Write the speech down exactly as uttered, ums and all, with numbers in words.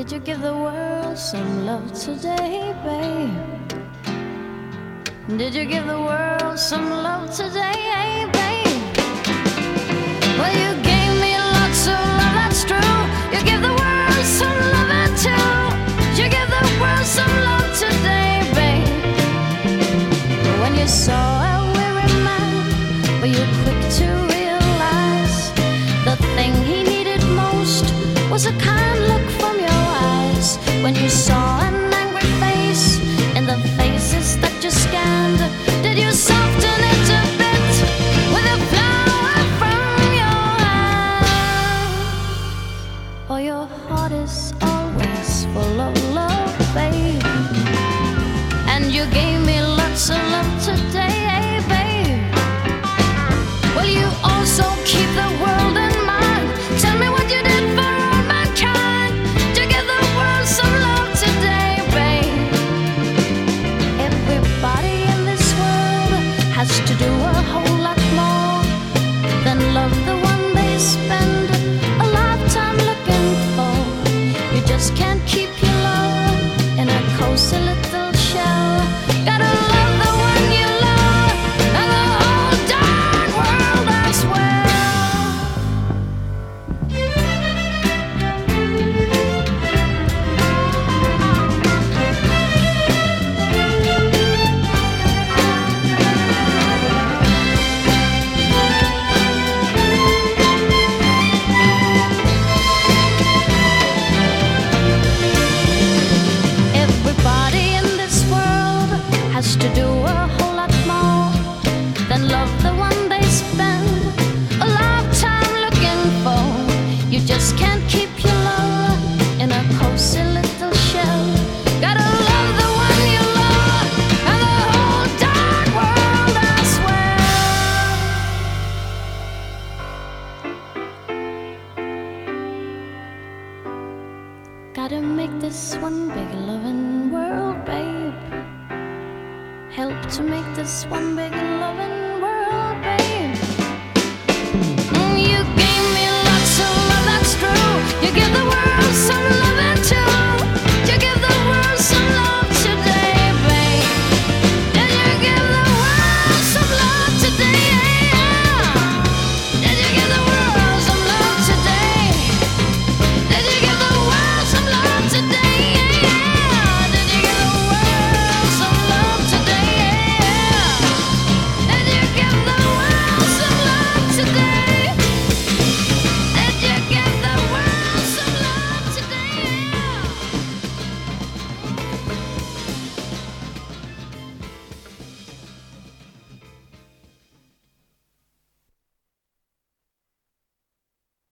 Did you give the world some love today, babe? Did you give the world some love today, babe? Well, you gave me lots of love, that's true. You give the world some love too. Did you give the world some love today, babe? When you saw a weary man, were you quick to realize the thing he needed most was a kind look from your eyes? When you saw an angry face in the faces that you scanned, did you soften it a bit with a flower from your hand? Or your heart is always full of love, babe, and you gave me lots of love today, babe. Will you also keep the world in mind? Tell me what you did for all mankind to give the world some love today, babe. Everybody in this world has to do a whole lot more than love the one they spend a lifetime looking for. You just can't keep your love in a cozy little shell. Gotta love the one you love and the whole darn world as well. Everybody in this world has to do a whole lot more than love the one they spend a lifetime looking for. You just can't keep your love in a cozy little shell. Gotta love the one you love and the whole darn world as well. Gotta make this one big loving world, babe. Help to make this one big